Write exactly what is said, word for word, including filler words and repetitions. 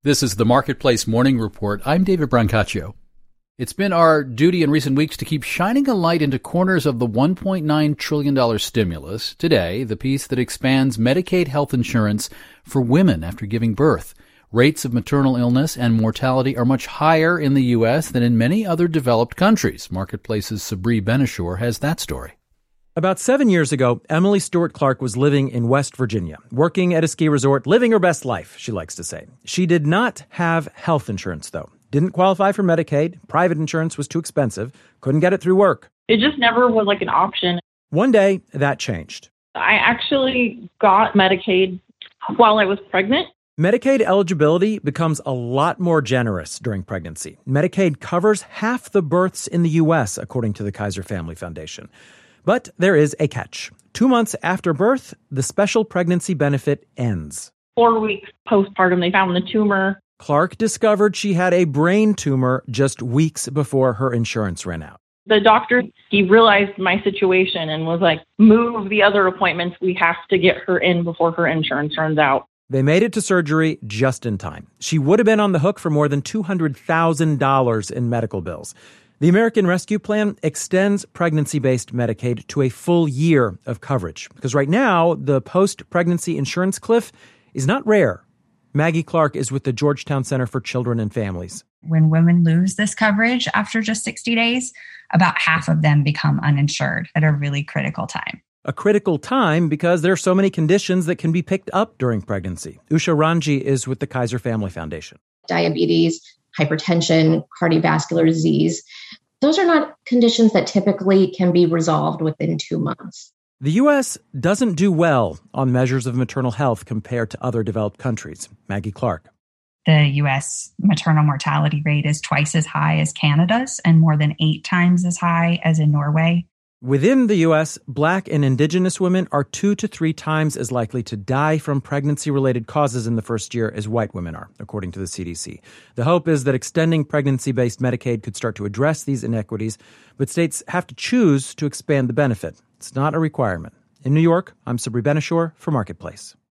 This is the Marketplace Morning Report. I'm David Brancaccio. It's been our duty in recent weeks to keep shining a light into corners of the one point nine trillion dollars stimulus. Today, the piece that expands Medicaid health insurance for women after giving birth. Rates of maternal illness and mortality are much higher in the U S than in many other developed countries. Marketplace's Sabri Ben-Achour has that story. About seven years ago, Emily Stewart Clark was living in West Virginia, working at a ski resort, living her best life, she likes to say. She did not have health insurance, though. Didn't qualify for Medicaid. Private insurance was too expensive. Couldn't get it through work. It just never was like an option. One day, that changed. I actually got Medicaid while I was pregnant. Medicaid eligibility becomes a lot more generous during pregnancy. Medicaid covers half the births in the U S, according to the Kaiser Family Foundation. But there is a catch. Two months after birth, the special pregnancy benefit ends. Four weeks postpartum, they found the tumor. Clark discovered she had a brain tumor just weeks before her insurance ran out. The doctor, he realized my situation and was like, move the other appointments. We have to get her in before her insurance runs out. They made it to surgery just in time. She would have been on the hook for more than two hundred thousand dollars in medical bills. The American Rescue Plan extends pregnancy-based Medicaid to a full year of coverage, because right now, the post-pregnancy insurance cliff is not rare. Maggie Clark is with the Georgetown Center for Children and Families. When women lose this coverage after just sixty days, about half of them become uninsured at a really critical time. A critical time because there are so many conditions that can be picked up during pregnancy. Usha Ranji is with the Kaiser Family Foundation. Diabetes, hypertension, cardiovascular disease. Those are not conditions that typically can be resolved within two months. The U S doesn't do well on measures of maternal health compared to other developed countries. Maggie Clark. The U S maternal mortality rate is twice as high as Canada's and more than eight times as high as in Norway. Within the U S, Black and Indigenous women are two to three times as likely to die from pregnancy-related causes in the first year as white women are, according to the C D C. The hope is that extending pregnancy-based Medicaid could start to address these inequities, but states have to choose to expand the benefit. It's not a requirement. In New York, I'm Sabri Ben-Achour for Marketplace.